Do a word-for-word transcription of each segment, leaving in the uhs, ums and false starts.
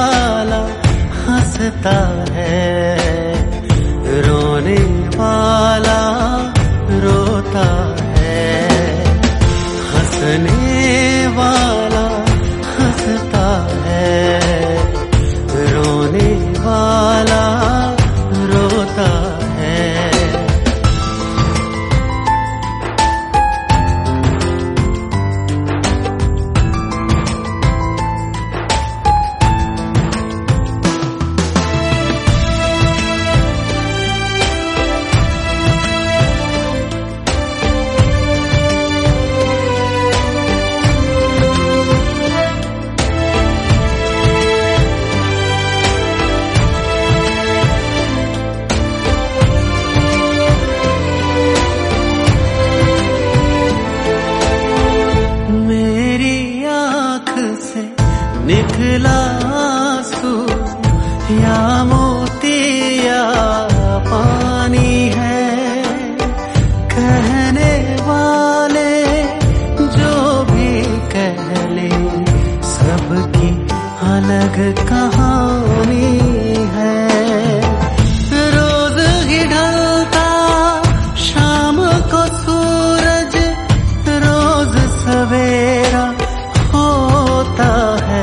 वाला हंसता है, रोने वाला रोता है। हंसने वाला हंसता है, रोने वाला रोता है। निकला आंसू या मोती या पानी है, कहने वाले जो भी कह ले, सबकी अलग कहानी है। रोज ही ढलता शाम को सूरज, रोज सवेरा होता है।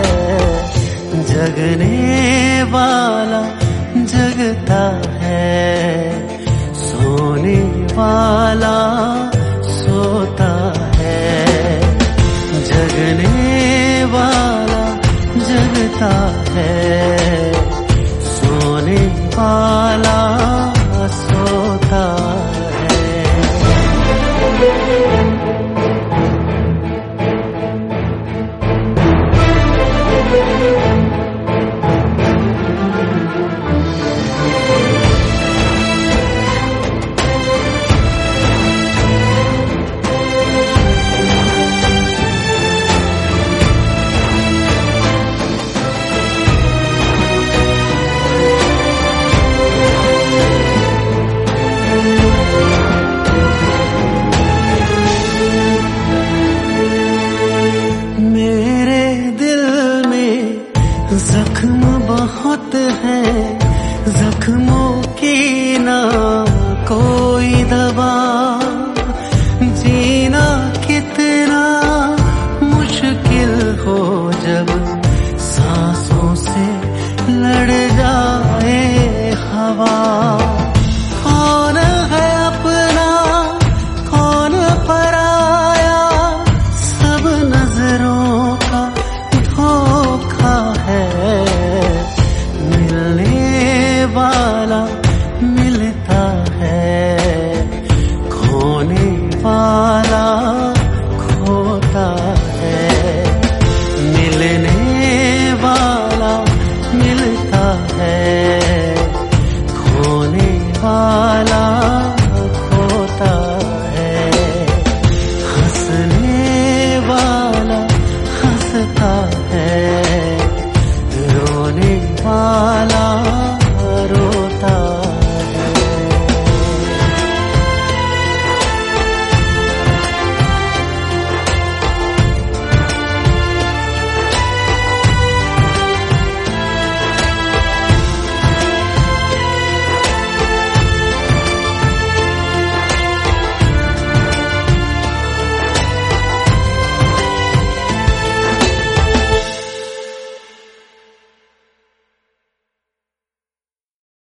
जगने वाला जगता है, सोने वाला सोता है। जगने वाला जगता है, सोने वाला सोता है। जख्म